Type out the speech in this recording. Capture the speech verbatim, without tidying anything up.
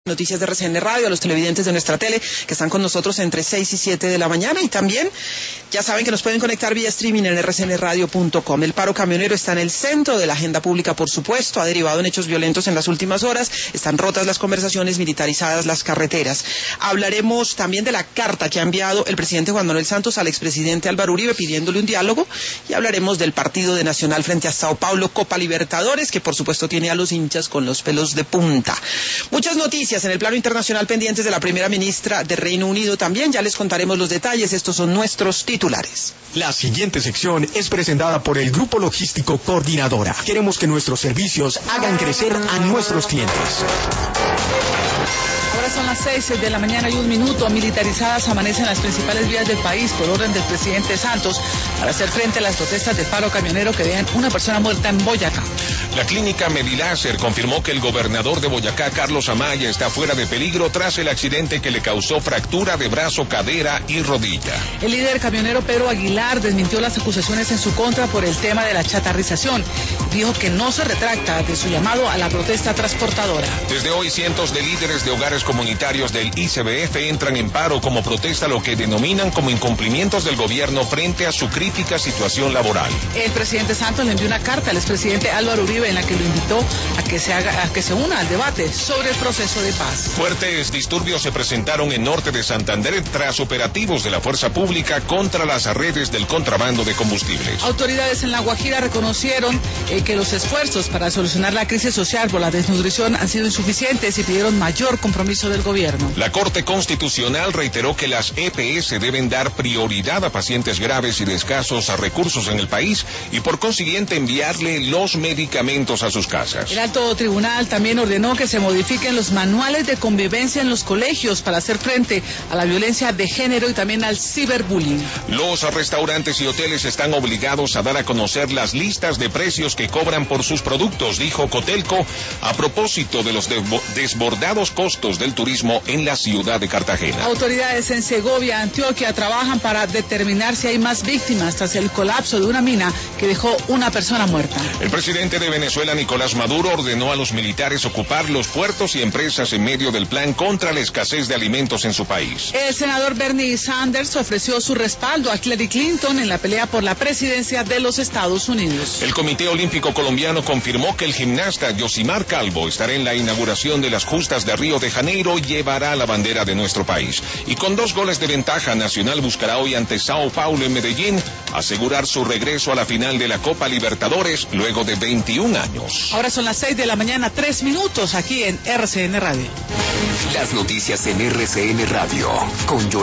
Noticias de R C N Radio, a los televidentes de nuestra tele que están con nosotros entre seis y siete de la mañana, y también ya saben que nos pueden conectar vía streaming en r c n radio punto com. El paro camionero está en el centro de la agenda pública, por supuesto, ha derivado en hechos violentos en las últimas horas, están rotas las conversaciones, militarizadas las carreteras. Hablaremos también de la carta que ha enviado el presidente Juan Manuel Santos al expresidente Álvaro Uribe pidiéndole un diálogo, y hablaremos del partido de Nacional frente a Sao Paulo, Copa Libertadores, que por supuesto tiene a los hinchas con los pelos de punta. Muchas noticias en el plano internacional pendientes de la primera ministra de Reino Unido también, ya les contaremos los detalles. Estos son nuestros titulares. La siguiente sección es presentada por el Grupo Logístico Coordinadora. Queremos que nuestros servicios hagan crecer a nuestros clientes. Ahora son las seis de la mañana y un minuto. Militarizadas amanecen las principales vías del país por orden del presidente Santos para hacer frente a las protestas de paro camionero que dejan una persona muerta en Boyacá. La clínica Mediláser confirmó que el gobernador de Boyacá, Carlos Amaya, está fuera de peligro tras el accidente que le causó fractura de brazo, cadera y rodilla. El líder camionero Pedro Aguilar desmintió las acusaciones en su contra por el tema de la chatarrización. Dijo que no se retracta de su llamado a la protesta transportadora. Desde hoy, cientos de líderes de hogares comunitarios del I C B F entran en paro como protesta a lo que denominan como incumplimientos del gobierno frente a su crítica situación laboral. El presidente Santos le envió una carta al expresidente Álvaro Uribe en la que lo invitó a que se haga, a que se una al debate sobre el proceso de paz. Fuertes disturbios se presentaron en norte de Santander tras operativos de la fuerza pública contra las redes del contrabando de combustibles. Autoridades en La Guajira reconocieron eh, que los esfuerzos para solucionar la crisis social por la desnutrición han sido insuficientes y pidieron mayor compromiso del gobierno. La Corte Constitucional reiteró que las E P S deben dar prioridad a pacientes graves y de escasos recursos en el país y por consiguiente enviarle los medicamentos a sus casas. El alto tribunal también ordenó que se modifiquen los manuales de convivencia en los colegios para hacer frente a la violencia de género y también al ciberbullying. Los restaurantes y hoteles están obligados a dar a conocer las listas de precios que cobran por sus productos, dijo Cotelco, a propósito de los desbordados costos del turismo en la ciudad de Cartagena. Autoridades en Segovia, Antioquia, trabajan para determinar si hay más víctimas tras el colapso de una mina que dejó una persona muerta. El presidente de Venezuela, Nicolás Maduro, ordenó a los militares ocupar los puertos y empresas en medio del plan contra la escasez de alimentos en su país. El senador Bernie Sanders ofreció su respaldo a Hillary Clinton en la pelea por la presidencia de los Estados Unidos. El Comité Olímpico Colombiano confirmó que el gimnasta Yosimar Calvo estará en la inauguración de las justas de Río de Janeiro y llevará la bandera de nuestro país. Y con dos goles de ventaja, Nacional buscará hoy ante Sao Paulo en Medellín asegurar su regreso a la final de la Copa Libertadores luego de veintiún años. Ahora son las seis de la mañana, tres minutos aquí en R C N Radio. Las noticias en R C N Radio con